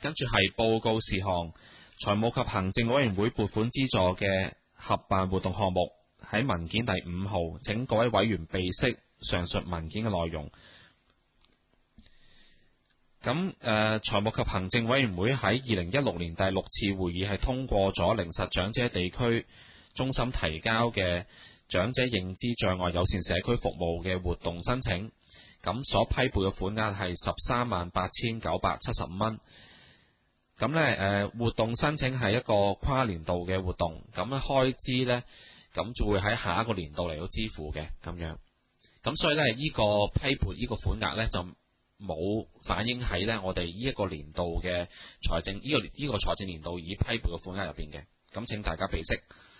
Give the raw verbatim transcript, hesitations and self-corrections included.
跟住係報告事項，財務及行政委員會撥款資助嘅合辦活動項目喺文件第五號，請各位委員備悉上述文件嘅內容。咁誒、呃，財務及行政委員會喺二零一六年第六次會議係通過咗靈實長者地區中心提交嘅長者認知障礙友善社區服務嘅活動申請，咁所批撥嘅款額係十三萬八千九百七十五蚊。咁呢誒活動申請係一個跨年度嘅活動，咁咧開支呢，咁就會喺下一個年度嚟到支付嘅咁樣。咁所以呢，呢、呢個批撥呢個款額呢，就冇反映喺呢我哋呢一個年度嘅財政呢、呢個呢、呢個財政年度已批撥嘅款額入邊嘅。咁請大家備悉。